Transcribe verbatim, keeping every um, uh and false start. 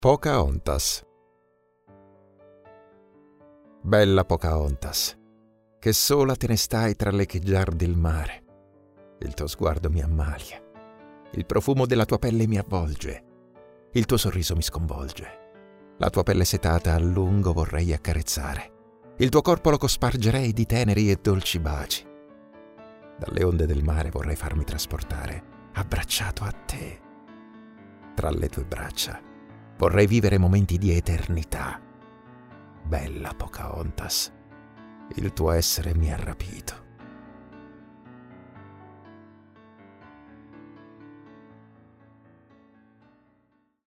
Pocahontas. Bella Pocahontas, che sola te ne stai tra l'echeggiar del mare. Il tuo sguardo mi ammalia, il profumo della tua pelle mi avvolge, il tuo sorriso mi sconvolge. La tua pelle setata a lungo vorrei accarezzare, il tuo corpo lo cospargerei di teneri e dolci baci. Dalle onde del mare vorrei farmi trasportare, abbracciato a te. Tra le tue braccia vorrei vivere momenti di eternità. Bella Pocahontas, il tuo essere mi ha rapito.